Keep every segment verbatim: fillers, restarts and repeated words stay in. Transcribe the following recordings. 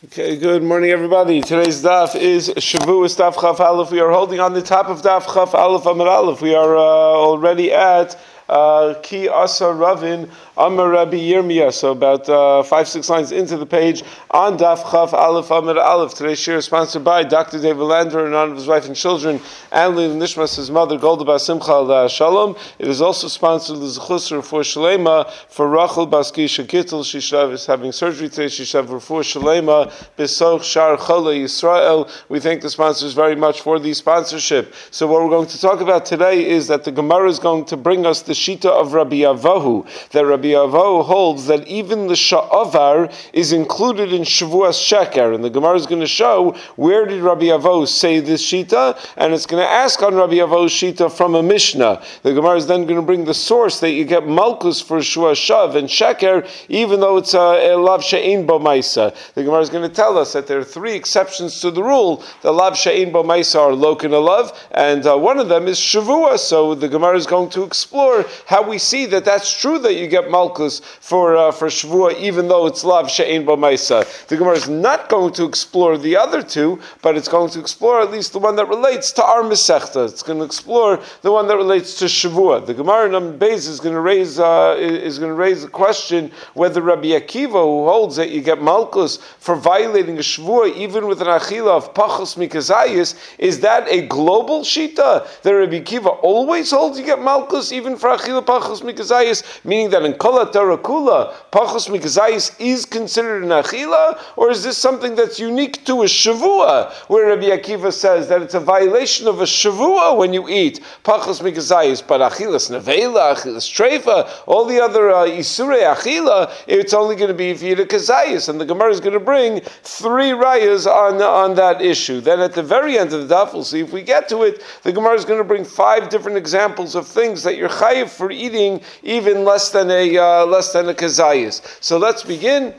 Okay, good morning, everybody. Today's daf is Shavuos Daf Chaf Aleph. We are holding on the top of Daf Chaf Aleph Amar Aleph. We are uh, already at uh, Ki Asa Ravin Amar Rabbi Yirmiyah. So about uh, five, six lines into the page on Daf Chaf Aleph Amar Aleph. Today's shir is sponsored by Doctor David Lander in honor of his wife and children, and Lila Nishmas, his mother, Golda Bas Simcha Al Shalom. It is also sponsored L'Zechus for Shalema for Rachel Baskisha Gittel. She is having surgery today. She should have Refuah Shalema. Besoch Shar Chola Yisrael. We thank the sponsors very much for the sponsorship. So what we're going to talk about today is that the Gemara is going to bring us the Shita of Rabbi Avahu. That Rabbi Avahu holds that even the Sha'avar is included in Shavuos Sheker. And the Gemara is going to show where did Rabbi Avahu say this Shita, and it's going to ask on Rabbi Avahu's Shita from a Mishnah. The Gemara is then going to bring the source that you get Malkus for Shavuos Shav and Sheker, even though it's a Lav She'ein Bo Maisa. The Gemara is going to tell us that there are three exceptions to the rule. The Lav She'ein Bo Maisa are Lokin Alav, and uh, one of them is Shavua. So the Gemara is going to explore how we see that that's true that you get Malkus for uh, for Shavua, even though it's Lav She'ein Bo Maisa. The Gemara is not going to explore the other two, but it's going to explore at least the one that relates to our Masechta. It's going to explore the one that relates to Shavua. The Gemara in Amud Beis is going to raise uh, is going to raise the question whether Rabbi Akiva, who holds that you get Malkus for violating a shvua, even with an achila of pachos mikazayis, is that a global shita? The Rabbi Akiva always holds you get malchus even for achila pachos mikazayis, meaning that in kol Torah kula pachos mikazayis is considered an achila, or is this something that's unique to a shavua, where Rabbi Akiva says that it's a violation of a shavua when you eat pachos mikazayis, but achilas nevela, achilas treifa, all the other uh, isurei achila, it's only going to be if you eat a kazayis, and the Gemara is going to bring three rayas on, on that issue. Then at the very end of the daf, we'll see if we get to it, the Gemara is going to bring five different examples of things that you're chayiv for eating even less than a uh, less than a kazayis. So let's begin.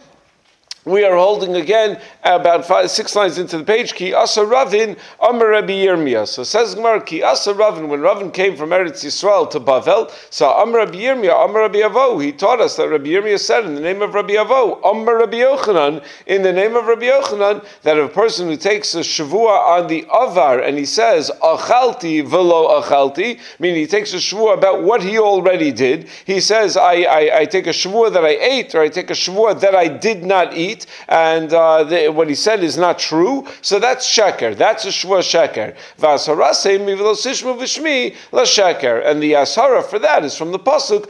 We are holding again about five, six lines into the page. Ki Asa Ravin Amar Rabbi Yirmiyah. So says Gemara, Ki Asa Ravin, when Ravin came from Eretz Yisrael to Bavel, so Amar Rabbi Yirmiyah, Amar Rabbi Avo, he taught us that Rabbi Yirmiyah said in the name of Rabbi Avo, Amar Rabbi Yochanan, in the name of Rabbi Yochanan, that a person who takes a shavua on the avar and he says achalti velo achalti, meaning he takes a shavua about what he already did. He says, I, I, I take a shavua that I ate, or I take a shavua that I did not eat. And uh, the, what he said is not true, so that's sheker. That's a shvua sheker. la sheker. And the ashara for that is from the pasuk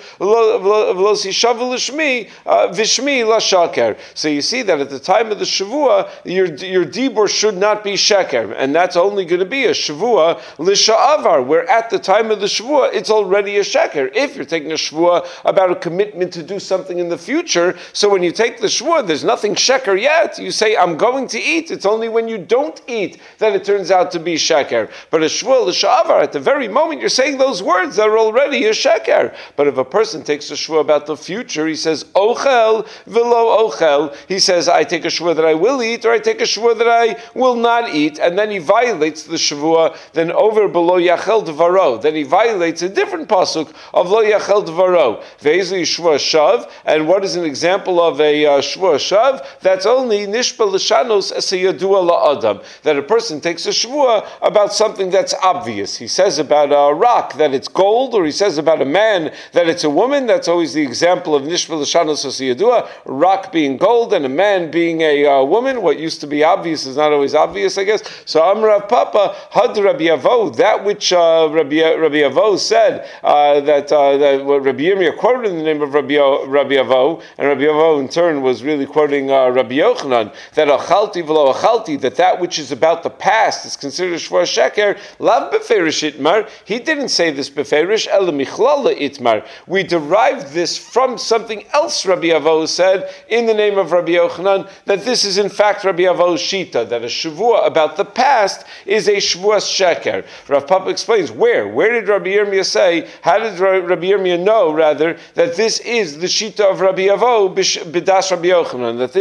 v'shmi v'shmi la sheker. So you see that at the time of the shavua, your your dibur should not be sheker, and that's only going to be a shavua l'sha'avar, where at the time of the shavua it's already a sheker. If you're taking a shavua about a commitment to do something in the future, so when you take the shavua, there's nothing sheker yet. You say, I'm going to eat. It's only when you don't eat that it turns out to be sheker. But a shvua l'sha'avar, at the very moment you're saying those words, they're already a sheker. But if a person takes a shvua about the future, he says, ochel v'lo ochel. He says, I take a shvua that I will eat, or I take a shvua that I will not eat, and then he violates the shvua, then over below yachel devaro. Then he violates a different pasuk of lo yachel devaro. Ve'ezli shvua shav, and what is an example of a uh, shvua shav? That's only nishpa l'shanos es yadua la'adam, that a person takes a shvua about something that's obvious. He says about a rock that it's gold, or he says about a man that it's a woman. That's always the example of nishpa l'shanos es yadua, a rock being gold and a man being a uh, woman. What used to be obvious is not always obvious, I guess. So Amrav Papa had Rabbi Avo, that which uh, Rabbi Rabbi Avo said uh, that uh, that what Rabbi Yirmiyah quoted in the name of Rabbi Rabbi Avo, and Rabbi Avo in turn was really quoting Uh, Rabbi Yochanan, that achalti v'lo achalti, that that which is about the past is considered a shvua sheker. Lav beferish itmar. He didn't say this beferish. El michlala itmar. We derive this from something else. Rabbi Avo said in the name of Rabbi Yochanan that this is in fact Rabbi Avo's shita, that a shvua about the past is a shvua sheker. Rav Papa explains where. Where did Rabbi Yirmiyah say? How did Rabbi Yirmiyah know rather that this is the shita of Rabbi Avo b'das Rabbi Yochanan? That this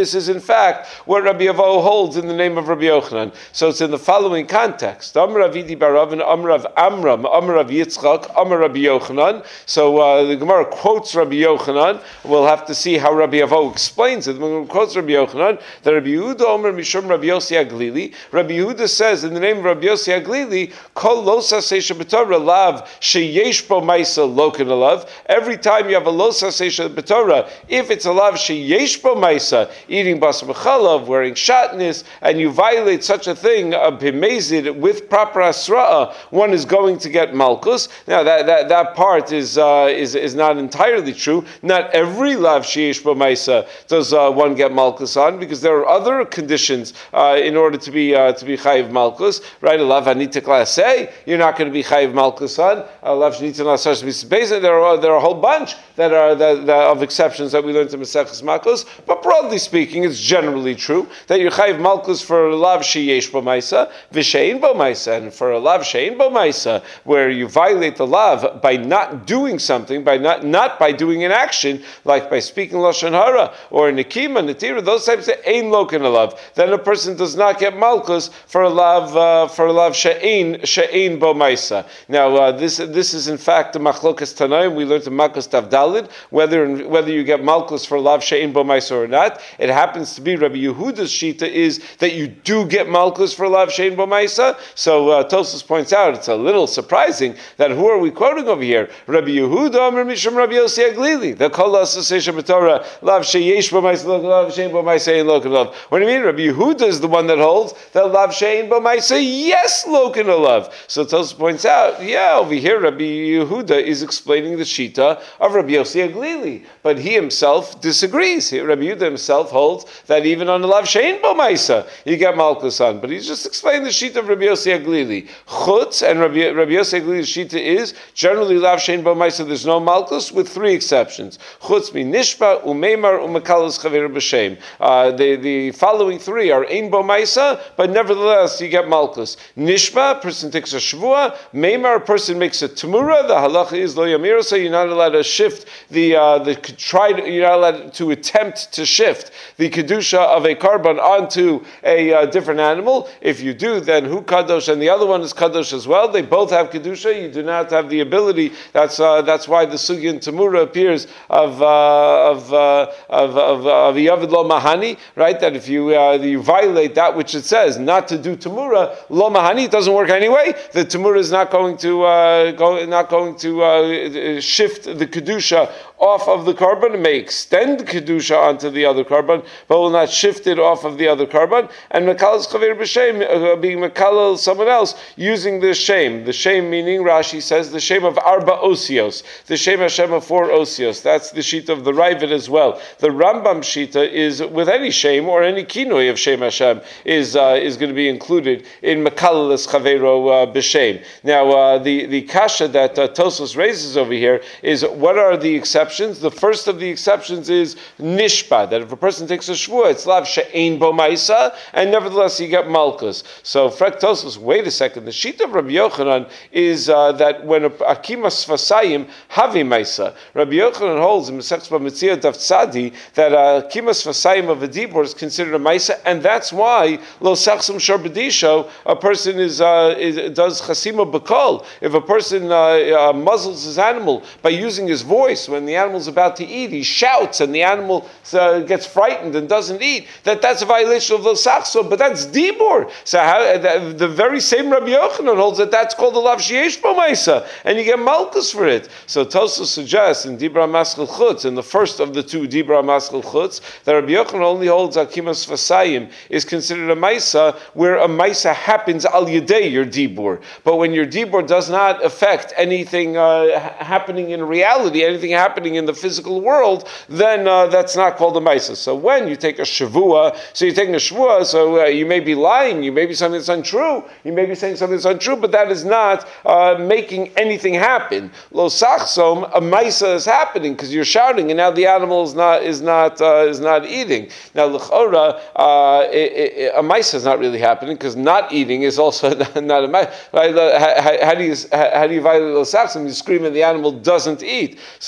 this is in fact what Rabbi Avo holds in the name of Rabbi Yochanan. So it's in the following context. Amar Avidi Barav and Amar of Amram, Amar of Yitzchak, Amar Rabbi Yochanan. So uh, the Gemara quotes Rabbi Yochanan. We'll have to see how Rabbi Avo explains it. When we quotes Rabbi Yochanan, that Rabbi Yehuda Omer Mishum Rabbi Yossi Aglili. Rabbi Yehuda says in the name of Rabbi Yossi Aglili, Kol losa seisha b'torah lav sheyesh bo ma'isa loken alav. Every time you have a losa seisha b'torah, if it's a lav sheyesh bo ma'isa, eating bas b'chalav, wearing shatnez, and you violate such a thing, a b'mezid with proper asra'a, one is going to get malchus. Now that that, that part is uh, is is not entirely true. Not every lav sheyesh bo ma'isa does uh, one get malchus on, because there are other conditions uh, in order to be uh, to be chayiv malchus. Right, a lav hanita class A, you're not going to be chayiv malchus on. A lav shnita nasash misbeza. There are there are a whole bunch that are that, that of exceptions that we learned in Maseches Makos. But broadly speaking, it's generally true that you're chayiv malchus for a lav sheyesh b'maisa v'shein b'maisa, and for a lav shein b'maisa, where you violate the lav by not doing something, by not not by doing an action, like by speaking lashon hara or nikima, netira, those types of ein loken a lav, then a person does not get malchus for a lav uh, for a lav she'ein she'ein bo ma'isa. Now uh, this this is in fact the machlokas tanaim. We learned in Makos Tav Dalid whether whether you get malchus for lav she'ein bo ma'isa or not. It happens to be Rabbi Yehuda's shita is that you do get malchus for lav she'ein bo ma'isa. So uh, Tosfos points out it's a little surprising that who are we quoting over here? Rabbi Yehuda Amar Mishum Rabbi Yossi Aglili. The kol asosesha b'torah lav she'yesh bo ma'isa lav she'ein bo ma'isa ein loken alav. What do you mean? Rabbi Yehuda is the one that holds that lav she'ein bo ma'isa yes loken alav. So Tosfos points out, yeah, over here Rabbi Yehuda is explaining the shita of Rabbi Yossi Aglili, but he himself disagrees. Rabbi Yehuda himself holds that even on the lav she'ein bo ma'isa you get malchus on, but he's just explaining the shita of Rabbi Yossi Aglili. Chutz and Rabbi, Rabbi Yossi Aglili's shita is generally lav she'ein bo ma'isa there's no malchus, with three exceptions. Chutz mi nishba umeimar umekalos chaver b'shem. Uh, the the following three are ein bo ma'isa, but nevertheless you get malchus. Nishba, a person takes a shvua. Meimar, a person makes a tamura. The halacha is lo yamira, so you're not allowed to shift the uh, the try. To, you're not allowed to attempt to shift the kedusha of a karban onto a uh, different animal. If you do, then hu kadosh, and the other one is kadosh as well. They both have kedusha. You do not have the ability. That's uh, that's why the sugya in tamura appears of uh, of, uh, of of of yavid lo mahani, right? That if you uh, you violate that which it says not to do tamura, lo mahani, it doesn't work anyway. The tamura is not going to uh, go, not going to uh, shift the kedusha off of the carbon. It may extend the kedusha onto the other carbon, but will not shift it off of the other carbon. And mekalas chaver b'shem, being mekalal someone else using the shame. The shame meaning, Rashi says, the shame of arba osios, the shame Hashem of four osios. That's the shita of the Ravid as well. The Rambam shita is with any shame or any kinoi of Shem Hashem is uh, is going to be included in Mekalas Chavero uh, B'Shem. Now, uh, the, the kasha that uh, Tosfos raises over here is, what are the exceptions? The first of the exceptions is Nishpa, that if a person takes a shvua, it's lav she'ein bo ma'isa, and nevertheless you get malchus. So, Frek Tosfos, wait a second, the shita of Rabbi Yochanan is uh, that when a akimas fasayim havi ma'isa, Rabbi Yochanan holds in Masechus Bamitzia Daf Tzadi that uh, akimas fasayim of a dibur is considered a ma'isa, and that's why lo sachsum shor b'disho, a person is, uh, is does chasima b'kol. If a person uh, uh, muzzles his animal by using his voice when the animal's about to eat, he shouts and the animal uh, gets frightened and doesn't eat, that that's a violation of lo sachsum, but that's dibur. So how, the, the very same Rabbi Yochanan holds that that's called the lav sheyesh bo ma'isa, and you get malchus for it. So Tosfos suggests in Dibra Maschel Chutz, in the first of the two Dibra Maschel Chutz, that Rabbi Yochanan only holds akimas fasayim is considered a ma'isa where a ma'isa happens al yedei your dibur. But when your dibur does not affect anything uh, happening in reality, anything happening in the physical world, then uh, that's not called a ma'isa. So when you take a shavua, so you're taking a shavua, so uh, you may be lying, you may be saying that's untrue, you may be saying something that's untrue, but that is not uh, making anything happen. Lo sachsom, a ma'isa is happening because you're shouting, and now the animal is not is not uh, is not eating. Now l'chora, uh, a ma'isa is not really happening because not eating is also not a ma'isa. Right? How, how do you how do you violate lo sachsom? You scream and the animal doesn't eat. So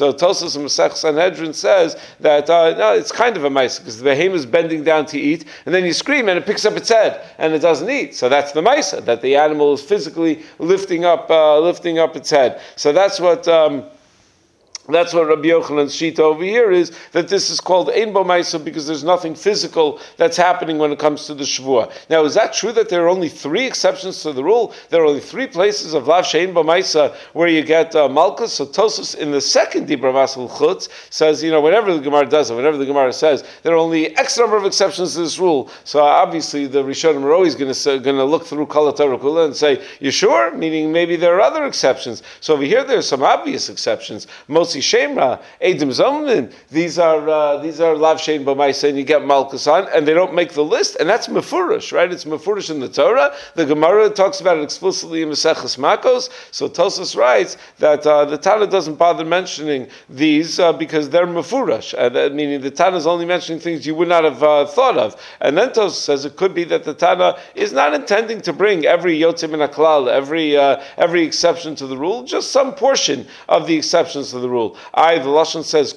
So Tosfos in Masech Sanhedrin says that uh, no, it's kind of a maisa because the behemoth is bending down to eat, and then you scream and it picks up its head and it doesn't eat. So that's the maisa, that the animal is physically lifting up, uh, lifting up its head. So that's what. Um, That's what Rabbi Yochanan's shita over here is, that this is called Ein Bo Maisa because there's nothing physical that's happening when it comes to the Shavua. Now, is that true that there are only three exceptions to the rule? There are only three places of Lav She'ein Bo Maisa where you get uh, Malkus. So Tosfos in the second Dibra Masel Chutz says, you know, whenever the Gemara does it, whenever the Gemara says, there are only X number of exceptions to this rule. So obviously the Rishonim are always going to going to look through Kol HaTorah Kula and say, you sure? Meaning maybe there are other exceptions. So over here there are some obvious exceptions. Most Shemra, Edim Zomnin, these are uh, these are Lav Shein B'Maisa, and you get Malkus on, and they don't make the list, and that's Mefurish, right? It's Mefurish in the Torah. The Gemara talks about it explicitly in Maseches Makos. So Tosfos writes that uh, the Tana doesn't bother mentioning these uh, because they're Mefurish, uh, meaning the Tana is only mentioning things you would not have uh, thought of. And then Tosfos says it could be that the Tana is not intending to bring every Yotzei Min HaKlal, every uh, every exception to the rule, just some portion of the exceptions to the rule. I, the Lashon says,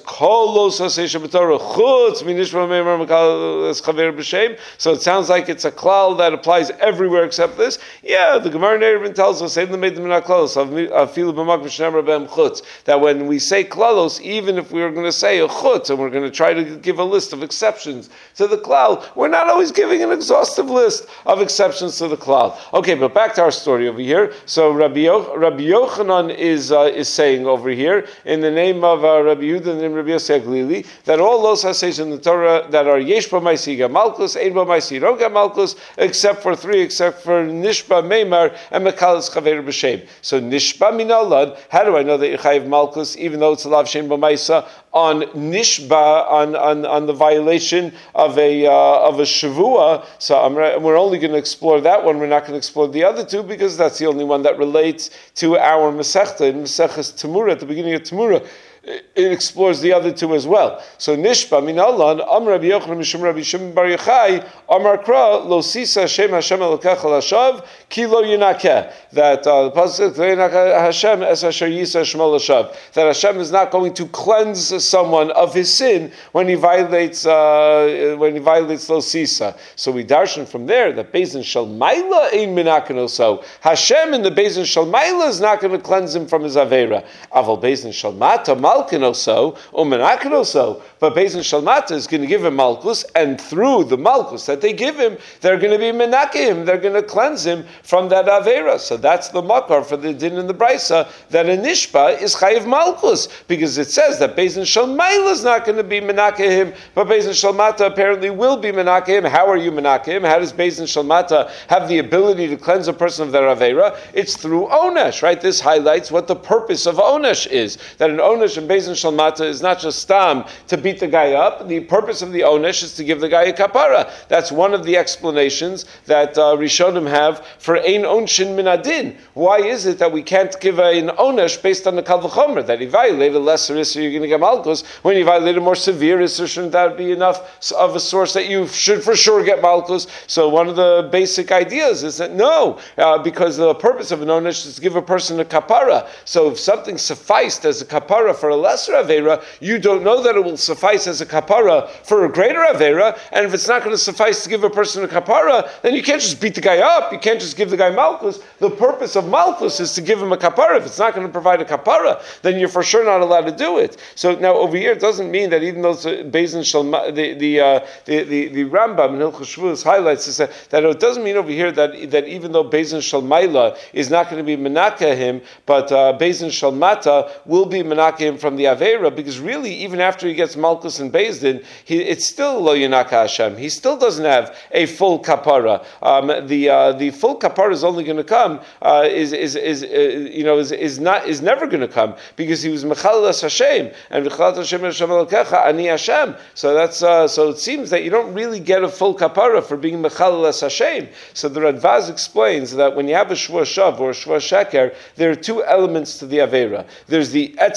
so it sounds like it's a klal that applies everywhere except this. Yeah, the Gemara Nerevin tells us that when we say klalos, even if we are going to say a chutz and we're going to try to give a list of exceptions to the klal, we're not always giving an exhaustive list of exceptions to the klal. Okay, but back to our story over here. So Rabbi, Yo- Rabbi Yochanan is uh, is saying over here in the name of uh, Rabbi Yehuda and Rabbi Yossi Aglili that all those hasays in the Torah that are yesh ba ma'isi get malchus, ein ba ma'isi don't get malchus, except for three, except for nishba meimar and mekalas chaver b'shem. So nishba minalad. How do I know that you chayiv malchus even though it's a lav shein ba ma'isa on nishba on, on on the violation of a uh, of a shavua? So I'm, we're only going to explore that one. We're not going to explore the other two because that's the only one that relates to our Masechta in Maseches Temura at the beginning of Temura. It explores the other two as well. So Nishba min Allan Amar Rabbi Yochanan Mishum Rabbi Shimon Bar Yochai Amar Kra Lo Sisa Shem Hashem Elokecha Lashav Ki Lo Yinakeh. That uh, the pasuk Hashem Es Asher Yisa Shmo Lashav. That Hashem is not going to cleanse someone of his sin when he violates uh, when he violates Lo Sisa. So we darshan from there that Beis Shel Maila Ein Minaken So Hashem in the Beis Shel Maila is not going to cleanse him from his avera. Aval Beis Shel Mata so, so, but Beis Din Shalmata is going to give him Malkus, and through the Malkus that they give him, they're going to be menakim, they're going to cleanse him from that Avera. So that's the makar for the din in the Brisa, that a Nishba is Chayiv Malkus, because it says that Beis Din Shalmaila is not going to be menakim, but Beis Din Shalmata apparently will be menakim. How are you menakim? How does Beis Din Shalmata have the ability to cleanse a person of their Avera? It's through Onesh, right? This highlights what the purpose of Onesh is, that an Onesh and Beis Din Shalmata is not just stam to beat the guy up. The purpose of the onesh is to give the guy a kapara. That's one of the explanations that uh, Rishonim have for ein onshin min adin. Why is it that we can't give an onesh based on the kal v'chomer, that he violated a lesser issur, you're going to get malchus? When he violated a more severe issur, shouldn't that be enough of a source that you should for sure get malchus? So one of the basic ideas is that no, uh, because the purpose of an onesh is to give a person a kapara. So if something sufficed as a kapara for a lesser Avera, you don't know that it will suffice as a kapara for a greater Avera, and if it's not going to suffice to give a person a kapara, then you can't just beat the guy up, you can't just give the guy malchus. The purpose of malchus is to give him a kapara. If it's not going to provide a kapara, then you're for sure not allowed to do it. So now over here, it doesn't mean that even though Beis Din Shalma, the the, uh, the the the Rambam in Hilchos Shavuos highlights this, that, that it doesn't mean over here that that even though Beis Din Shalmaila is not going to be menaka him, but uh, Beis Din Shalmata will be menaka him from the Avera, because really, even after he gets Malkus and Beis Din, he, it's still Lo Yinaka Hashem. He still doesn't have a full kapara. Um, the uh, the full kapara is only going to come uh, is is is uh, you know is is not is never going to come because he was Mechalas Hashem and Mechalas Hashem Hashem Elokecha Ani Hashem. So that's uh, so it seems that you don't really get a full kapara for being Mechalas Hashem. So the Radvaz explains that when you have a Shvua Shav or a Shvua Sheker, there are two elements to the Avera. There's the Etzem Hashem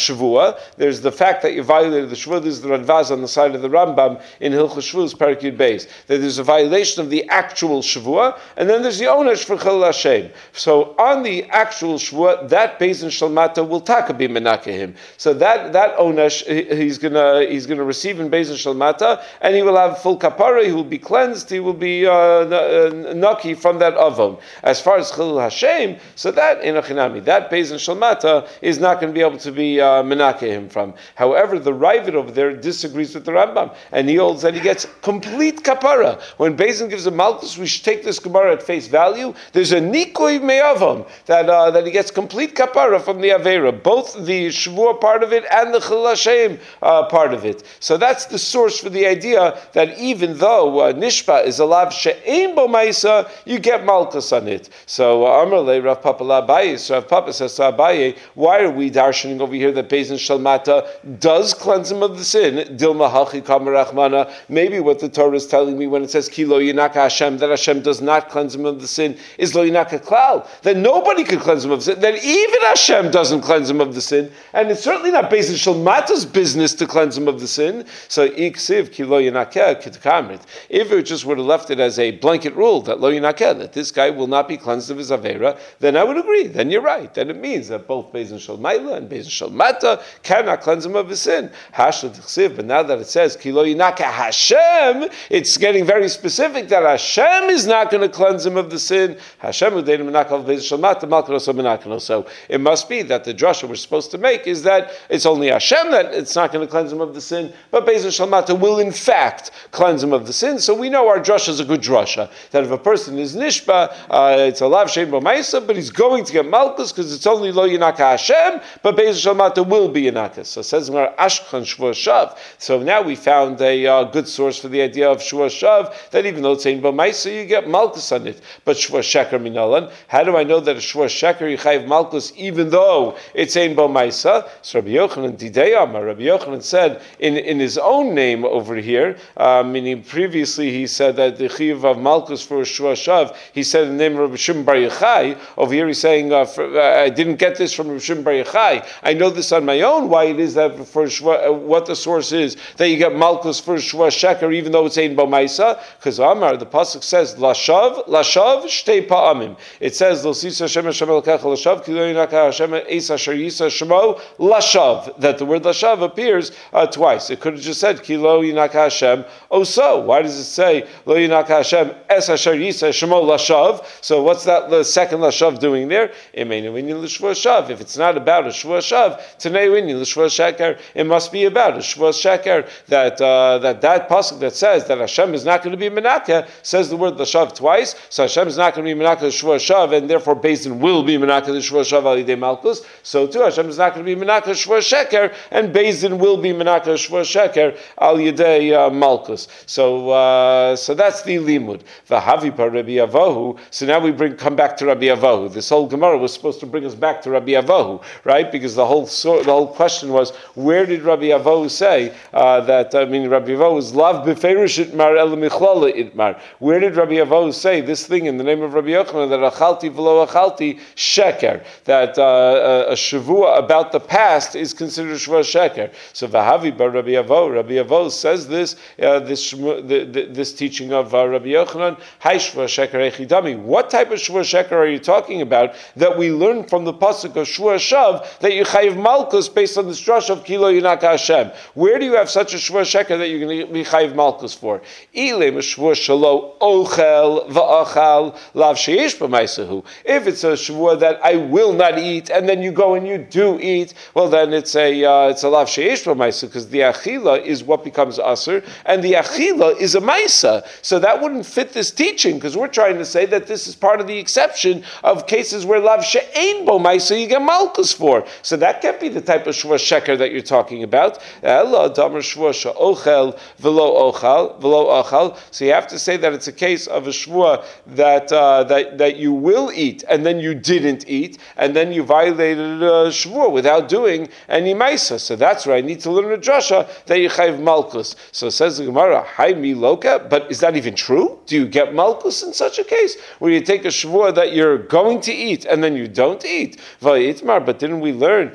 Shavua. There's the fact that you violated the Shavua. This is the Radvaz on the side of the Rambam in Hilchos Shavuos Perek Yud Beis. That there's a violation of the actual Shavua, and then there's the onesh for Chilul Hashem. So on the actual Shavua, that Beis Din Shalmata will taka be menakeh. So that that onesh he's gonna he's gonna receive in Beis Din Shalmata, and he will have full kapara. He will be cleansed. He will be uh, naki from that avon. As far as Chilul Hashem, so that in a chinami, that Beis Din Shalmata is not going to be able to be uh, menakeh him from. However, the Ravid over there disagrees with the Rambam, and he holds that he gets complete kapara. When Beis Din gives a malchus, we should take this Gemara at face value. There's a nikui me'avam that uh, that he gets complete kapara from the avera, both the Shavua part of it and the Chilul Hashem uh, part of it. So that's the source for the idea that even though uh, nishpa is a lav she'ein bo ma'isa, you get malchus on it. So Amar le Rav Papa la Abaye. So Rav Papa says to Abaye, why are we darshaning over here that Beis Din Shalmata does cleanse him of the sin? Dilma hachi kamar rachmana. Maybe what the Torah is telling me when it says ki lo yinaka Hashem, that Hashem does not cleanse him of the sin, is lo yinaka klal. That nobody could cleanse him of the sin. That even Hashem doesn't cleanse him of the sin, and it's certainly not Beis Din Shalmata's business to cleanse him of the sin. So iksiv ki lo yinaka kitkamrit. If it just would have left it as a blanket rule that lo yinaka, that this guy will not be cleansed of his avera, then I would agree. Then you're right. Then it means that both Beis Din Shalmaila and Beis Din Shalmata cannot cleanse him of his sin. Hashla t'chsiv. But now that it says ki lo yinaka Hashem, it's getting very specific that Hashem is not going to cleanse him of the sin. Hashem u'deinu menakal Beis Din Shalmata malkanoso menakano. So it must be that the drasha we're supposed to make is that it's only Hashem that it's not going to cleanse him of the sin, but Beis Din Shalmata will in fact cleanse him of the sin. So we know our drasha is a good drasha. That if a person is nishba, uh, it's a lav shein bo ma'isa, but he's going to get malchus because it's only lo yinaka Hashem, but Beis Din Shalmata will be yinakas. So says Gemara Ashkan Shvua Shav. So now we found a uh, good source for the idea of Shvua Shav, that even though it's ein bo ma'isa, you get malchus on it. But Shvua Sheker minalan, how do I know that a Shvua Sheker you chayiv malchus even though it's ein bo ma'isa? So Rabbi Yochanan Didei Amar, Rabbi Yochanan said in, in his own name over here, uh, meaning previously he said that the chayiv of malchus for Shvua Shav, he said in the name of Rabbi Shimon Bar Yochai. Over here he's saying, uh, for, uh, I didn't get this from Rabbi Shimon Bar Yochai. I know this on my own, why it is that for Shvua, uh, what the source is, that you get malchus for Shvua Sheker even though it's ein bo ma'isa, because Amar, the pasuk says, Lashav, Lashav, Shtei Pa'amim. It says, L'sisa Hashem Hashem Elkecha Lashav, Ki lo yinaka Hashem Eis Asher Yisa Shemo, Lashav. That the word Lashav appears uh, twice. It could have just said, Ki lo yinaka Hashem, oh so. Why does it say, Lo yinaka Hashem Es Asher Yisa Shemo Lashav? So what's that the second Lashav doing there? Imeinu Inyan L'Shvua Shav. If it's not about a Shvua Shav, Tanei Inyan L'Shvua Sheker, it must be about a Shvua Sheker, that uh, that that pasuk that says that Hashem is not going to be menakeh says the word Lashav twice. So Hashem is not going to be menakeh Shvua Shav, and therefore Beis Din will be menakeh the Shvua Shav al yidei malchus. So too Hashem is not going to be menakeh Shvua Sheker, and Beis Din will be menakeh Shvua Sheker al yidei uh, malchus. So uh, so that's the limud. V'havi par Rabbi Avohu. So now we bring come back to Rabbi Avohu. This whole Gemara was supposed to bring us back to Rabbi Avohu, right? Because the whole the whole question was, where did Rabbi Avohu say uh, that? I mean, Rabbi Avohu is lav beferish itmar el michlala itmar. Where did Rabbi Avohu say this thing in the name of Rabbi Yochanan that achalti v'lo achalti sheker, that uh, a shavua about the past is considered shvua sheker? So v'havi bar Rabbi Avohu. Rabbi Avohu says this uh, this the, the, this teaching of uh, Rabbi Yochanan. Hai shvua sheker echidami. What type of shvua sheker are you talking about that we learn from the pasuk of shvua shav that you chayiv malchus based on the strush of kilo yinaka Hashem? Where do you have such a shvua sheker that you're going to be chayiv malchus for? Ilem shvua shalo ochel va'achal lav sheish b'maisahu. If it's a shvua that I will not eat, and then you go and you do eat, well then it's a uh, it's a lav sheish b'maisahu, because the achila is what becomes aser, and the achila is a maisa. So that wouldn't fit this teaching, because we're trying to say that this is part of the exception of cases where lav she'ein bo maisa you get malchus for. So that can't be the type of shvua sheker that you're talking about. Ela damar shvua she'ochel v'lo ochal v'lo ochal. So you have to say that it's a case of a shvua that uh, that that you will eat and then you didn't eat and then you violated a shvua without doing any maisa. So that's where I need to learn a drasha that you chayiv malchus. So says the Gemara, Hai mi loka. But is that even true? Do you get malchus in such a case where you take a shvua that you're going to eat and then you don't eat? Vayitmar. But didn't we learn shvua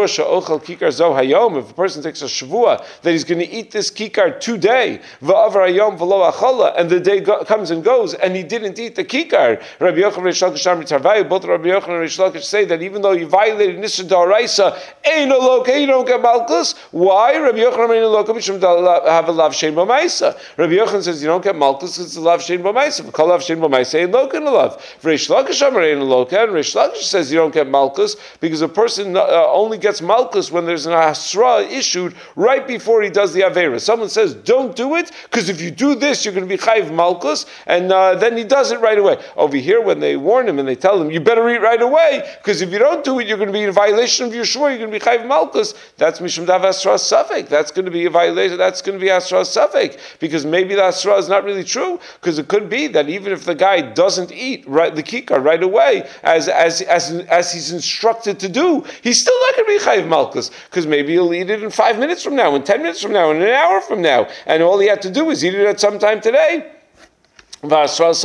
shvua she'ochel kikar zo hayom, if a person takes a shvua that he's going to eat this kikar today, v'avar hayom v'lo achala, and the day go, comes and goes, and he didn't eat the kikar, Rabbi Yochanan and Reish Lakish Amri Tarvayu, both Rabbi Yochanan and Reish Lakish say that even though you violated Nisr D'Oraisa, ain't no loka, you don't get malchus. Why? Rabbi Yochanan ain't no loka, mishum have a lav shein b'maisa. Rabbi Yochanan says you don't get malchus because it's a lav shein b'maisa. V'kol lav shein b'maisa ain't loka in a lav. Reish Lakish Amri ain't loka, and Reish Lakish says you don't get malchus because a person uh, only gets malchus when there's an asra issued right before he does the avera. Someone says don't do it because if you do this you're going to be chayiv malchus, and uh, then he does it right away. Over here, when they warn him and they tell him you better eat right away because if you don't do it you're going to be in violation of your shvur, you're going to be chayiv malchus. That's mishum dav asra safek. That's going to be a violation. That's going to be asra safek because maybe the asra is not really true, because it could be that even if the guy doesn't eat right the kikar right away as as as as he's instructed to do, he's still not going to be chayiv malchus because maybe he'll eat it in five minutes from now, in ten minutes from now, in an hour from now, and all he had to do is eat it at some time today. And that's why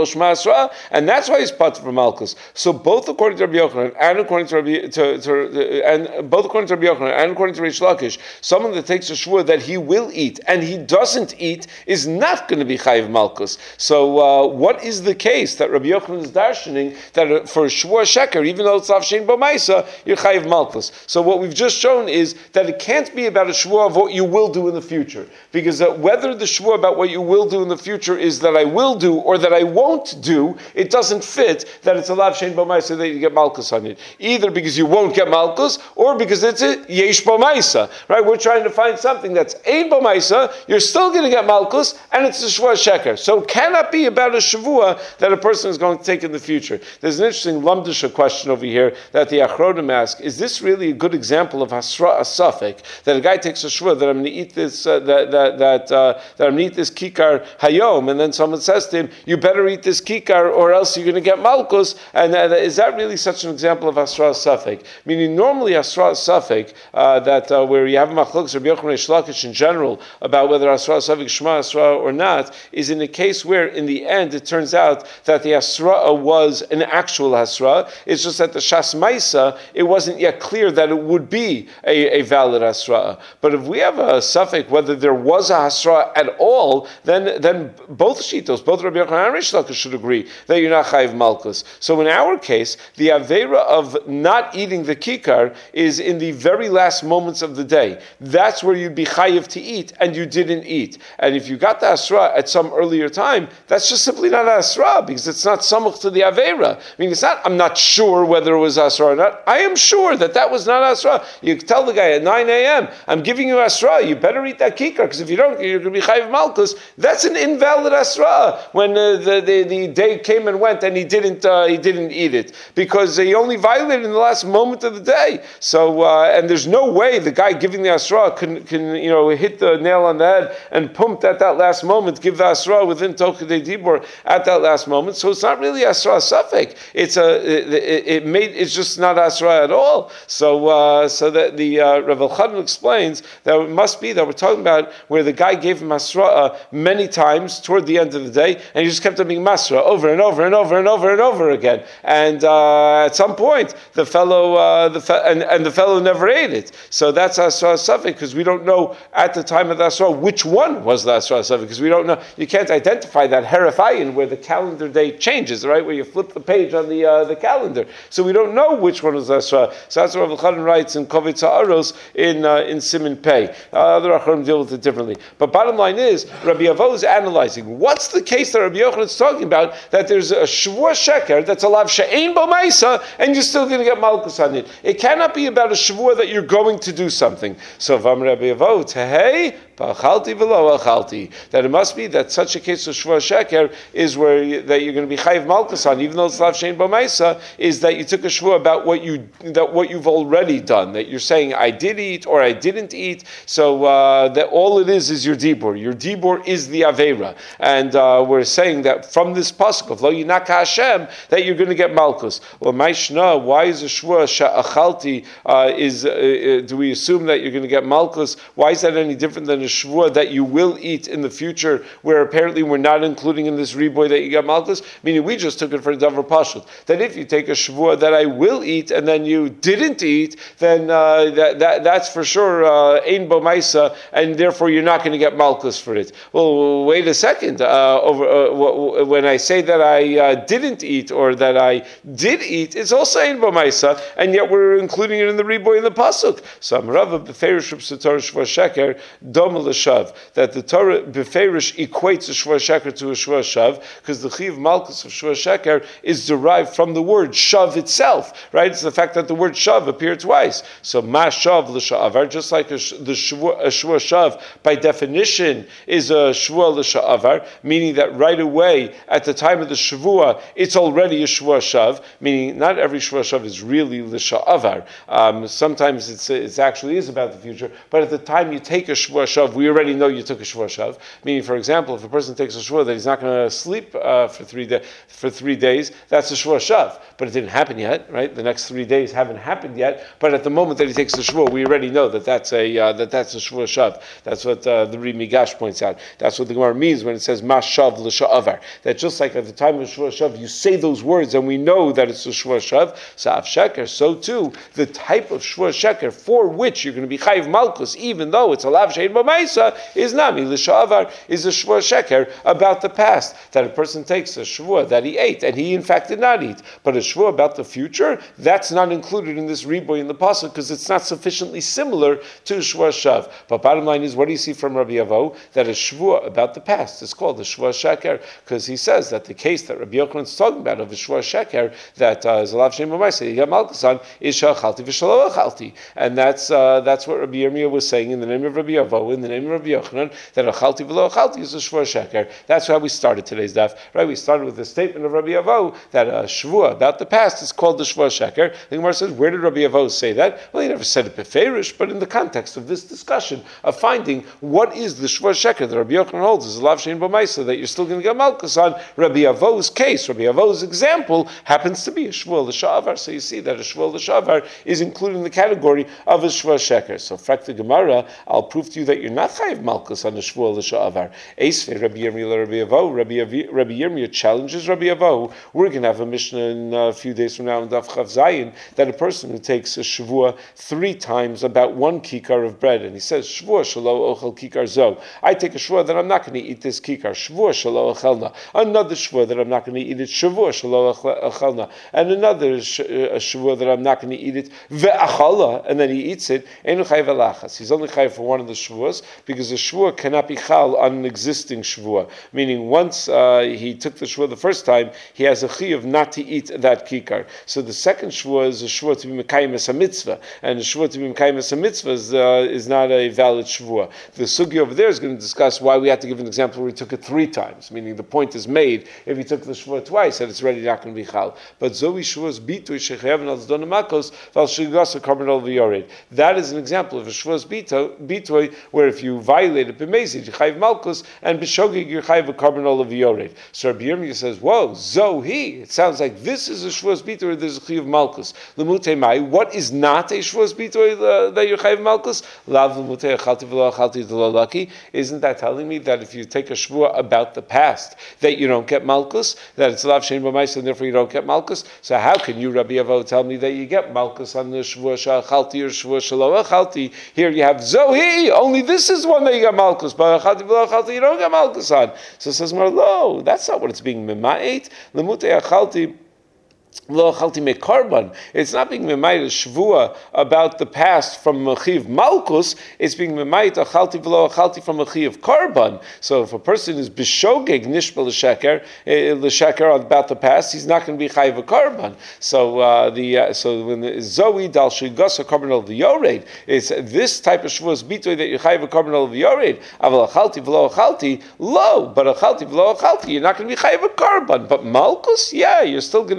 he's part from Malchus. So both according to Rabbi Yochanan and according to Rabbi to, to, and both according to Rabbi Yochanan and according to Reish Lakish, someone that takes a shvur that he will eat and he doesn't eat is not going to be chayiv Malchus. So uh, what is the case that Rabbi Yochanan is darshaning that for shvur sheker, even though it's lav shein b'maisa, you're chayiv Malchus? So what we've just shown is that it can't be about a shvur of what you will do in the future, because uh, whether the shvur about what you will do in the future is that I will do or that I won't do, it doesn't fit that it's a lav shein b'maisa that you get malchus on it. Either because you won't get malchus or because it's a yesh b'maisa. Right? We're trying to find something that's ein b'maisa, you're still going to get malchus, and it's a shvua sheker. So it cannot be about a shavua that a person is going to take in the future. There's an interesting lamdisha question over here that the achronim ask: is this really a good example of hasra asafik, that a guy takes a shvua that I'm going to eat this uh, that that that, uh, that I'm going to eat this kikar hayom, and then someone says to him, you better eat this kikar or else you're going to get malchus, and uh, is that really such an example of hasra asafik? Meaning normally hasra asafik uh, that uh, where you have machlokes Rabbi Yochanan Reish Lakish in general about whether hasra asafik shma asra or not is in a case where in the end it turns out that the hasra was an actual hasra. It's just that the shas maisa it wasn't yet clear that it would be a, a valid hasra. But if we have a safek whether there was a hasra at all, then then both shitos, both Rabbi Yochanan and Reish Lakish should agree that you're not chayiv malchus. So in our case, the avera of not eating the kikar is in the very last moments of the day. That's where you'd be chayiv to eat, and you didn't eat. And if you got the asra at some earlier time, that's just simply not asra because it's not samuch to the avera. I mean, it's not. I'm not sure whether it was asra or not. I am sure that that was not asra. You tell the guy at nine a.m. I'm giving you asra. You better eat that kikar because if you don't, you're going to be chayiv malchus. That's an invalid asra. When uh, the, the the day came and went and he didn't uh, he didn't eat it because he only violated in the last moment of the day. So uh, and there's no way the guy giving the asra can can you know hit the nail on the head and pumped at that last moment, give the asra within tokadei dibur at that last moment. So it's not really asra safek. It's a it, it, it made it's just not asra at all. So uh, so that the uh, Rav Elchanan explains that it must be that we're talking about where the guy gave him asra uh, many times toward the end of the day, and he just kept on being masra over and over and over and over and over again. And uh, at some point, the fellow uh, the fe- and, and the fellow never ate it. So that's asra safek because we don't know at the time of the asra which one was the asra safek because we don't know. You can't identify that herafayin where the calendar day changes, right? Where you flip the page on the uh, the calendar. So we don't know which one was asra. So that's what Rav Elchanan writes in Kovitz Ha'aros in uh, in Siman Pei. Uh, other acharim deal with it differently. But bottom line is, Rabbi Avo is analyzing what's the case that Rabbi Yochanan is talking about, that there's a shvur sheker that's a lav she'ein bo maisa, and you're still going to get malchus on it. It cannot be about a shvur that you're going to do something. So Vam Rabbi Avo tehei pa'achalti v'lo achalti, that it must be that such a case of shvur sheker is where you, that you're going to be chayiv malchus on, even though it's lav she'ein bo maisa, is that you took a shvur about what you that what you've already done, that you're saying I did eat or I didn't eat. So uh, that all it is is your dibur. Your dibur is the avera, and uh, we're saying that from this pasuk of lo yinaka Hashem that you're going to get malchus. Well, Maishna, why is a shvur sha'achalti? Uh, is uh, uh, do we assume that you're going to get malchus? Why is that any different than a shvua that you will eat in the future, where apparently we're not including in this riboy that you got malchus? Meaning we just took it for davar pashut. That if you take a shvua that I will eat and then you didn't eat, then uh, that, that that's for sure ein bo maisa, and therefore you're not going to get malchus for it. Well, wait a second. Uh, over uh, w- when I say that I uh, didn't eat or that I did eat, it's also ein bo maisa, and yet we're including it in the riboy in the pasuk. So Amrava beferish b'sator shvua sheker dom l'shav, that the Torah beferish equates a shvua sheker to a shvua shav, because the chiv malchus of shvua sheker is derived from the word shav itself, right? It's the fact that the word shav appeared twice. So ma shav l'sha'avar, just like a, the shvua, a shvua shav by definition is a shvua l'sha'avar, meaning that right away at the time of the shvua it's already a shvua shav, meaning not every shvua shav is really l'sha'avar. Um, sometimes it's, it actually is about the future, but at the time you take a shvua shav, we already know you took a shvua shav. Meaning, for example, if a person takes a shvua that he's not going to sleep uh, for three da- for three days, that's a shvua shav. But it didn't happen yet, right? The next three days haven't happened yet. But at the moment that he takes the shvua, we already know that that's a uh, that that's a shvua shav. That's what uh, the Ri Migash points out. That's what the Gemara means when it says ma shav l'sha'avar. That just like at the time of shvua shav, you say those words and we know that it's a shvua shav. So av sheker, so too the type of shvua sheker for which you're going to be chayiv malchus, even though it's a lav shein b'maisa, is nami l'sha'avar, is a shvua sheker about the past, that a person takes a shvua that he ate and he in fact did not eat, but a shvua about the future, that's not included in this riboy in the pasuk because it's not sufficiently similar to shvua shav. But bottom line is, what do you see from Rabbi Avo? That a shvua about the past is called a shvua sheker, because he says that the case that Rabbi Yochanan is talking about of a shvua sheker that uh, is a lav shein b'maisa yigam malkusan is sha'achalti v'shalo achalti, and that's uh, that's what Rabbi Yirmiyah was saying in the name of Rabbi Avo, in the name of Rabbi Yochanan, that achalti v'lo achalti is a shvua sheker. That's how we started today's daf. Right, we started with the statement of Rabbi Avo that a shvua about the past is called the shvua sheker. The Gemara says, where did Rabbi Avo say that? Well, he never said it beferish, but in the context of this discussion of finding what is the shvua sheker that Rabbi Yochanan holds is a lav shein b'maisa, that you're still going to get malchus on, Rabbi Avo's case, Rabbi Avo's example happens to be a shvua l'sha'avar. So you see that a shvua l'sha'avar is included in the category of a shvua sheker. So frak the Gemara, I'll prove to you that you're not chayiv malchus on a shvua l'sha'avar. Eisvei Rabbi Yirmiyah Rabbi Avo, Rabbi Rabbi Yirmiyah challenges Rabbi Avo. We're going to have a Mishnah in a few days from now in Daf Chav Zayin that a person who takes a shvua three times about one kikar of bread, and he says shvua shelo ochel kikar zo. I take a shvua that I'm not going to eat this kikar. Shvua shelo ochelna. Another shvua that I'm not going to eat it. Shvua shelo ochelna. And another sh- a shvua that I'm not going to eat it. Ve'achala, and then he eats it. Enu chayiv alachas. He's only chayiv for one of the shvuas because the shvua cannot be chal on an existing shvua. Meaning, once uh, he took the shvua the first time, he has a chiyuv not to eat that kikar. So the second shvua is a shvua to be mekayim as a mitzvah, and the shvua to be mekayim as a mitzvah is, uh, is not a valid shvua. The sugi over there is going to discuss why we have to give an example where he took it three times. Meaning, the point is made if he took the shvua twice, that it's already not going to be chal. But zovi shvuas bitui shechayav al zdon makos val shigasa carbon al v'yored. That is an example of a shvuas bitui where if you violate it b'mezid, you chayiv malchus, and b'shogig you chayiv a carbon al v'yored. So Rabbi Yirmiyah says, whoa, zohi. It sounds like this is a shvuas bitui where there's a chayiv malchus. L'mutei mai. What is not a shvuas bitui uh, that you chayiv malchus? Lav l'mutei achalti v'lo achalti d'lo laki. Isn't that telling me that if you take a shvua about the past that you don't get malchus, that it's lav shein b'maisa and therefore you don't get malchus? So how can you, Rabbi Avo, tell me that you get malchus on the shvua sha'achalti or shvua shelo achalti? Here you have zohi. Only this is one that you get malchus, but achalti v'lo achalti you don't get malchus on. So it says no, that's not what it's being mema'et. L'mutei achalti. It's not being memayit a shvua about the past from mechiv malchus. It's being memayit achalti v'lo achalti from mechiv karban. So if a person is b'shogeg nishba l'sheker l'sheker about the past, he's not going to be chayiv a karban. So uh, the uh, so when the zoe dal shigasa karban al v'yored, it's this type of shvuas bitoy that you chayiv a karban al v'yored. Aval achalti v'lo achalti lo, but achalti v'lo achalti you're not going to be chayiv a karban. But malchus, yeah, you're still going to be chayiv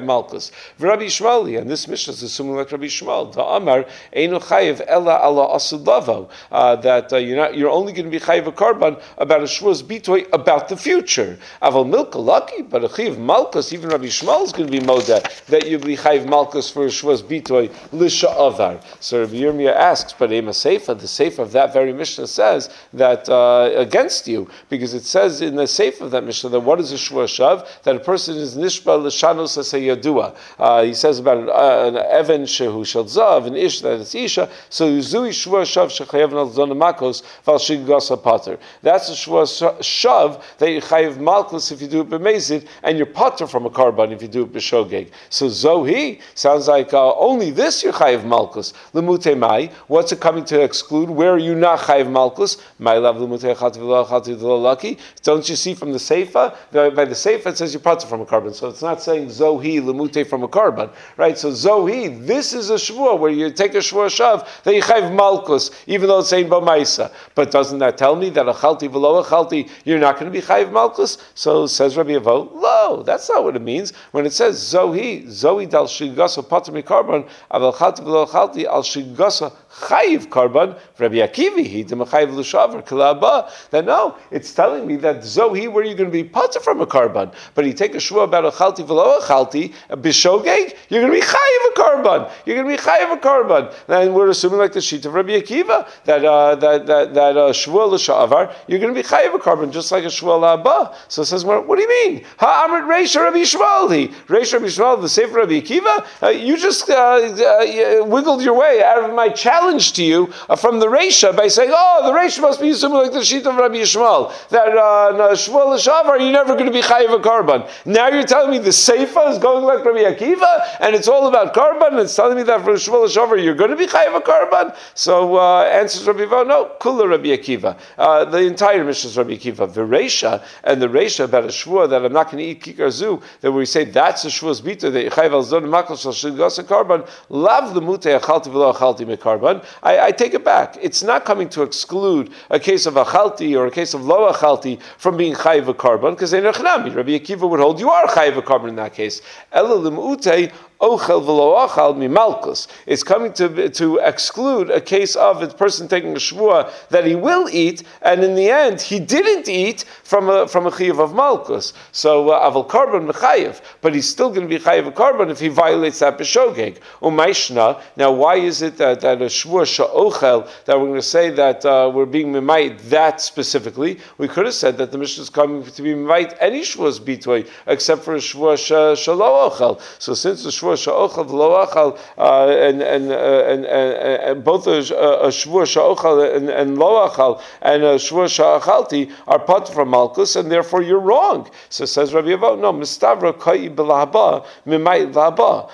chayiv malchus. Rabbi Shmuel, and this Mishnah is assuming like Rabbi Shmuel, the Amar einu chayiv ella ala asudavo, that uh, you're not, you're only going to be chayiv a karban about a shvuas bitoy about the future. Aval milka lucky, but a chayiv malchus, even Rabbi Shmuel is going to be moda that you be chayiv malchus for a shvuas bitoy lisha avar. So Rabbi Yirmiyah asks, but ema seifa, the seifa of that very Mishnah says that uh, against you, because it says in the seifa of that Mishnah that what is a shvuas shav? That a person is nishba l'shanos asayadua. Uh, he says about uh, an evan shehu shalzav, an ish that it's isha. So zui shvuas shav shechayev al zonamakos val shigasa pater. That's a shvuas shav that you chayev malchus if you do it b'mezid, and you're pater from a karban if you do it b'shogeg. So zohi sounds like uh, only this you're chayev malchus. Lemute mai, what's it coming to exclude? Where are you not chayev malchus? My love lemute chati v'lo chati v'lo lucky. Don't you see from the seifa? By the seifa it says you're pater from a karban, so it's not saying zohi lemute from a karban, right? So zohi, this is a shvua where you take a shvua shav that you chayev malchus, even though it's saying b'maisa. But doesn't that tell me that a chalti v'lo a chalti you're not going to be chayev malchus? So says Rabbi Avo, lo, that's not what it means when it says zohi, zohi dal shigasa pater mi karban, aval chalti v'lo chalti al shigasa chayiv karban. Rabbi Akiva he d'machayiv l'shavar kilaba. Then no, it's telling me that zohi where you're going to be pater from a karban, but you take a shvua about a chalti v'lo a chalti a bishogeg, you're going to be chayiv a karban. You're going to be chayiv a karban. And we're assuming like the sheet of Rabbi Akiva that uh, that that that uh, shvua l'shavar you're going to be chayiv a karban just like a shvua la'aba. So it says, well, what do you mean? Ha amrit reisha Rabbi Shmuel, reisha Rabbi Shmuel, the sefer Rabbi Akiva. Uh, you just uh, uh, wiggled your way out of my challenge to you uh, from the reisha by saying, oh, the reisha must be assuming like the sheet of Rabbi Shmuel that uh, shvua l'shavar you're never going to be chayiv a karban. Now you're telling me the seifa is going like Rabbi Akiva and it's all about karban and it's telling me that for shvua l'shavar you're going to be chayiv a karban. So uh, answers Rabbi Avo, no, kula Rabbi Akiva. Uh, the entire Mishnah is Rabbi Akiva. The reisha and the reisha about a shvua that I'm not going to eat kikar zu, that we say that's a shvuas bita that chayiv al zon makol shal shigasa karban lav lemute achalti v'lo achalti me karban. I take it back. It's not coming to exclude a case of achalti or a case of lo achalti from being chayiv a karban because they nechnami. Rabbi Akiva would hold you are chayiv a karban in that case. Ela lemute ochel v'lo achal mi malchus. It's coming to to exclude a case of a person taking a shvua that he will eat, and in the end he didn't eat from a from a chiyuv of malchus. So aval karban mechayiv, but he's still going to be chayiv a karban if he violates that b'shogeg. Umayshna. Now, why is it that, that a shvua sha'ochel that we're going to say that uh, we're being mimayit that specifically? We could have said that the Mishnah is coming to be mimayit any shvuas bitoy except for a shvua shalo ochel. So since the shvua sha'ochel v'lo achal, uh, and and, uh, and, and and both a, a shvua sha'ochel and, and lo achal and a shvua sha'achalti are part from malchus, and therefore you're wrong. So says Rabbi Avo, no, mistavra kai b'lahaba mimay lahaba.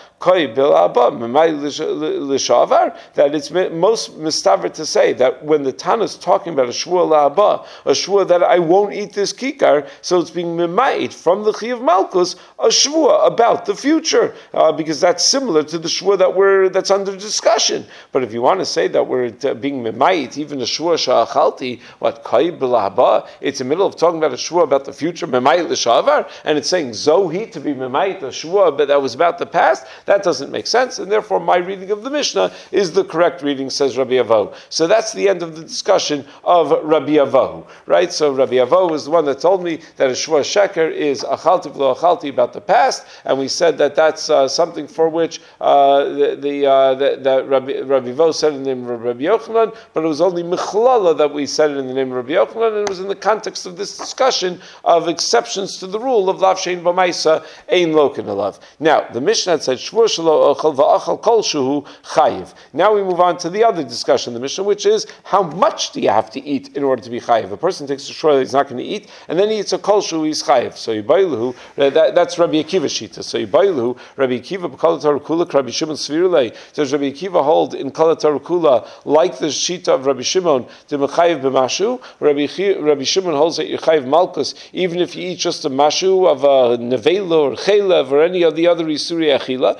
That it's most mistaver to say that when the Tana is talking about a shvua la'aba, a shvua that I won't eat this kikar, so it's being mimayit from the chi of malchus, a shvua about the future, uh, because that's similar to the shvua that we're that's under discussion. But if you want to say that we're being mimayit, even a shvua sha'achalti, what kai b'la'aba, it's in the middle of talking about a shvua about the future, mimayit l'shavar, and it's saying zohi to be mimayit a shvua, but that was about the past. That doesn't make sense, and therefore my reading of the Mishnah is the correct reading, says Rabbi Avo. So that's the end of the discussion of Rabbi Avo, right? So Rabbi Avo is the one that told me that a shvua sheker is achalti v'lo achalti about the past, and we said that that's uh, something for which uh, the, the, uh, the, the Rabbi, Rabbi Avo said in the name of Rabbi Yochanan, but it was only Michlala that we said it in the name of Rabbi Yochanan, and it was in the context of this discussion of exceptions to the rule of lav shein b'maisa ein lokin alav. Now, the Mishnah had said shvua shelo ochel va'achal kol shuhu chayiv. Now we move on to the other discussion in the Mishnah, which is how much do you have to eat in order to be chayiv? A person takes a shvua that he's not going to eat, and then he eats a kol shuhu, he's chayiv. So yibayluhu, that, that's Rabbi Akiva shita. So yibayluhu, Rabbi Akiva b'kol Torah kula, Rabbi Shimon svirulei. Does Rabbi Akiva hold in kol Torah kula like the shita of Rabbi Shimon to mechayiv b'mashu? Rabbi Rabbi Shimon holds that you're chayiv malchus even if you eat just a mashu of a nevela or chelev or any of the other isuri achila.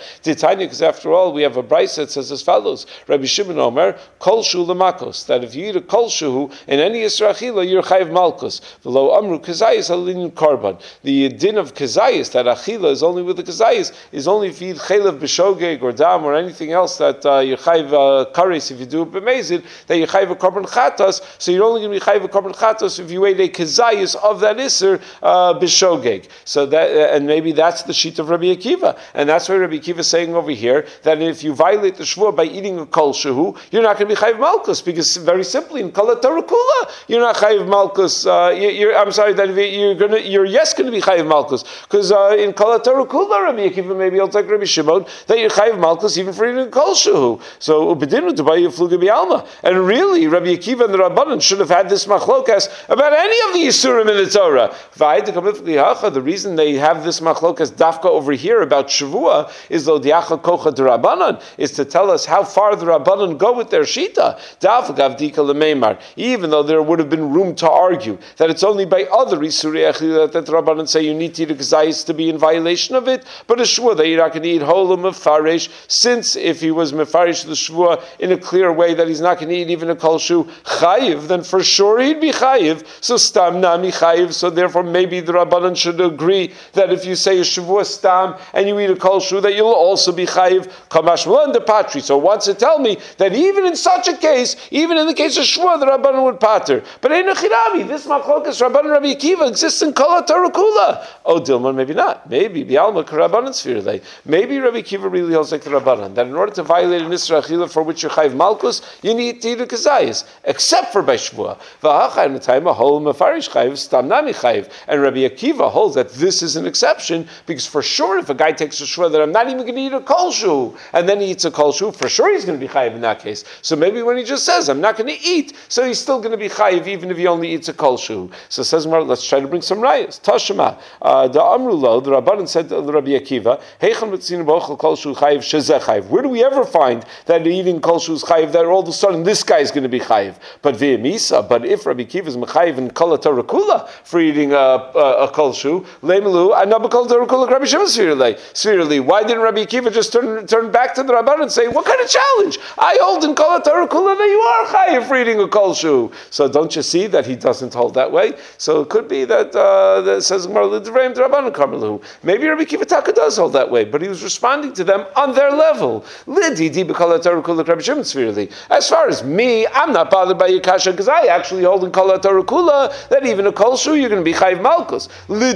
Titania, because after all, we have a brayso that says as follows: Rabbi Shimon Omer, Kol shu lemakos, that if you eat a kol shu in any Yisra Achila, you're chayiv malkus. V'lo amru kazayis halin karban. The din of kazayis, that achila is only with the kazayis, is only if you eat chaylev b'shogeg or dam or anything else that uh, you're chayiv uh, kares, if you do it b'mezid, that you're chayiv a karban chatas, so you're only going to be chayiv a karban chatas if you ate a kazayis of that iser uh, b'shogeg. So that, uh, and maybe that's the sheet of Rabbi Akiva, and that's why Rabbi Akiva is saying over here that if you violate the shvua by eating a kol shehu, you're not going to be chayiv malkus, because very simply in kol Torah kula, you're not chayiv malkus. Uh, you're, I'm sorry that you're going to, you're yes going to be chayiv malkus, because uh, in kol Torah kula, Rabbi Akiva maybe he'll take Rabbi Shimon that you're chayiv malkus even for eating a kol shehu. So ubedinu to buy you fluga bialma, and really Rabbi Akiva and the Rabbanan should have had this machlokas about any of the yisurim in the Torah. The reason they have this machlokas dafka over here about Shavua is lo diacha kocha de Rabbanan, is to tell us how far the Rabbanan go with their shita. Even though there would have been room to argue that it's only by other Isurei Achila that the Rabbanan say you need to eat a kazayis to be in violation of it, but a shvua that you're not going to eat whole mefaresh, since if he was mefaresh the shvua in a clear way that he's not going to eat even a kol shu chayiv, then for sure he'd be chayiv. So stam nami chayiv. So therefore maybe the Rabbanan should agree that if you say a shavua stam and you eat a kol shu, that you'll also be chayiv kamash and the patri. So wants to tell me that even in such a case, even in the case of shvua, the Rabbanan would pater. But ein chirami, this machlokas Rabbanan Rabbi Akiva exists in kol Torah kula. Oh, Dilman, maybe not. Maybe bialma k'Rabbanan sfirlei. Maybe Rabbi Akiva really holds like the Rabbanan, that in order to violate an Isra Achila for which you're chayiv malkus, you need to eat a kazayis, except for by shvua. V'hachayim l'tayim a whole mefarish chayiv stam nami chayiv. And Rabbi Akiva holds that this is an exception, because for sure if a guy takes a shvua that I'm not even going to eat a kol shu, and then he eats a kol shu, for sure he's going to be chayiv in that case. So maybe when he just says I'm not going to eat, so he's still going to be chayiv even if he only eats a kol shu. So says Mar, let's try to bring some rayas. Tashema, the Amrulo, the Rabbanan said to Rabbi Akiva, Heicham v'tzinu b'ochel kol shu chayiv shezeh chayiv. Where do we ever find that eating kol shu is chayiv, that all of a sudden this guy is going to be chayiv? But v'emisa, but if Rabbi Akiva is mechayiv in kol Torah kula for eating a, a, a kol shu, leimelu, anab kol Torah kula Rabbi Shimon svirli. Svirli. Why didn't Rabbi Akiva just turn turn back to the Rabbanan and say, what kind of challenge? I hold in kol Torah kula that you are chayiv for eating a kol shu. So don't you see that he doesn't hold that way? So it could be that uh, that says maybe Rabbi Akiva Taka does hold that way, but he was responding to them on their level. As far as me, I'm not bothered by your kasha because I actually hold in kol Torah kula that even a kol shu you're going to be chayiv malkus.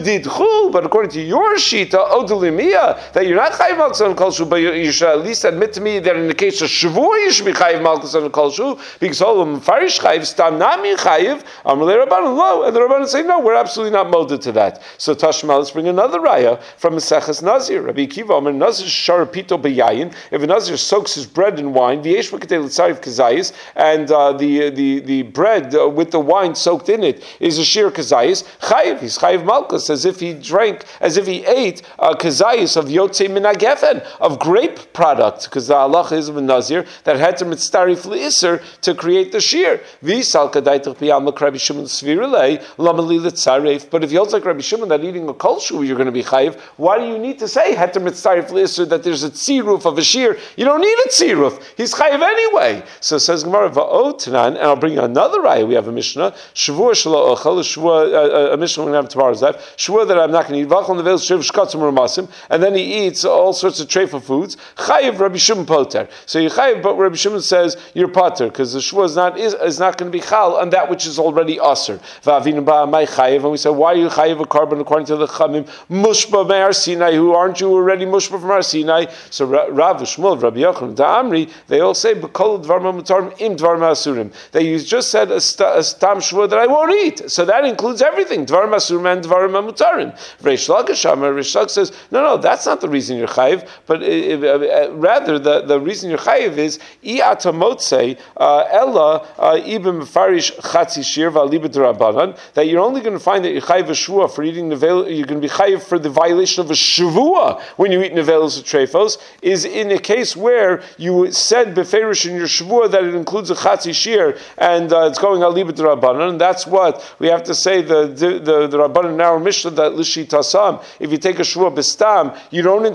But according to your shita, odulimia, that you're not chayiv malkus on a kol shu, but you, you should at least admit to me that in the case of shavua you should be chayiv malkus on a kol shu, because all of them farish chayiv stam nami chayiv. Amalei Rabbanan lo, and the Rabbanan say no, we're absolutely not molded to that. So Tashma, let's bring another raya from Maseches Nazir. Rabbi Akiva Omer Nazir sharapito beyayin. If a Nazir soaks his bread in wine, the yesh v'katei l'tzarif kazayis, and uh, the the the bread uh, with the wine soaked in it is a shir kazayis. Chayiv, he's chayiv malkus, as if he drank, as if he ate uh, kazayis of yotzei min hagefen, of grape product, because the halacha is of a Nazir that had to mitzarif l'isser to create the shir. V'sal kadaitach b'yalma Rabbi Shimon svirulei lamali l'tzarif. But if you hold like Rabbi Shimon that eating a kol shu you're going to be chayiv, why do you need to say heter mitzarif l'isser that there's a tziruf of a shir? You don't need a tziruf. He's chayiv anyway. So says Gemara va'otanan, and I'll bring you another raya. We have a Mishnah shavua shelo ochel, a shvua, uh, a Mishnah we're going to have tomorrow's life. Shvua that I'm not going to eat. V'achol nevel shriv shkatzim ramasim, and then he eats all sorts of treifa foods. Chayiv Rabbi Shimon poter. So you chayiv, but Rabbi Shimon says you're poter because the shvua is not is, is not going to be chal on that which is already aser. Va'avinu ba'amai chayiv, and we say why are you chayiv a carbon according to the Chamim mushba me'ar Sinai? Who aren't you already mushba from Ar Sinai? So Rav Shmuel, Rabbi Yochanan, Da'amri, they all say b'kol dvar ma'mutarim im dvar ma'asurim. That you just said a, st- a stam shvua that I won't eat. So that includes everything, dvar ma'asurim and dvar ma'mutarim. Reish Lakish Amar, Reish Lakish says, no, no, that's not the reason you're chayiv, but uh, uh, rather the, the reason you're chayiv is I atamotse ella ibn mefarish chatzi shir v'alibet rabbanan, that you're only going to find that you're chayiv a shvua for eating nevel, you're going to be chayiv for the violation of a shavua when you eat nevelos or treifos, is in a case where you said beferish in your shavua that it includes a chatzi shir and uh, it's going alibet rabbanan, and that's what we have to say the the the, the rabbanan in our Mishnah that lishi tasam. If you take a shvua bestam, you don't intend to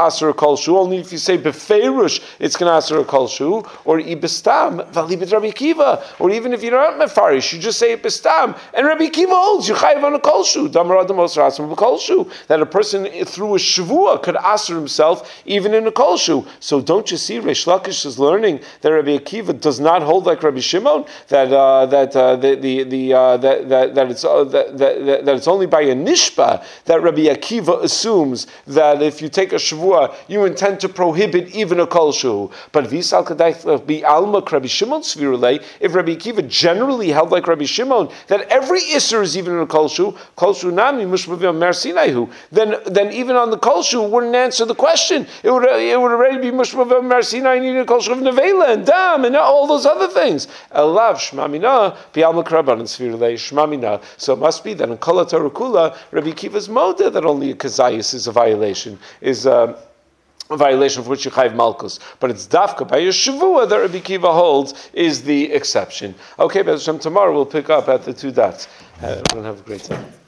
aser a kolshu. Only if you say befeirush, it's going to aser a kolshu, or ibestam valibit Rabbi Akiva, or even if you're not mefarish, you just say it bestam, and Rabbi Akiva holds you chayiv on a kolshu. Damar adamos rasam kolshu, that a person through a shavua could aser himself even in a kolshu. So don't you see, Reish Lakish is learning that Rabbi Akiva does not hold like Rabbi Shimon, that uh, that uh, the the, the uh, that, that that it's uh, that, that, that it's only by a nishba that Rabbi Akiva assumes that if you take a shavua, you intend to prohibit even a kolshu. But visal kadai be alma Rabbi Shimon svirulei. If Rabbi Akiva generally held like Rabbi Shimon that every isser is even in a kolshu, kolshu nami mushbavim mer sinaihu, then then even on the kolshu wouldn't answer the question. It would it would already be mushbavim mer sinai needing a kolshu of nevela and dam and all those other things. Elav shmamina be alma kraban svirulei shmamina. So it must be that in kol Kula, Rabbi Akiva's moda that only a kazayis is a violation, is um, a violation for which you chayv malchus. But it's dafka by a shavua that Rabbi Akiva holds is the exception. Okay, B'ez Hashem, tomorrow we'll pick up at the two dots. Uh, we're going to have a great time.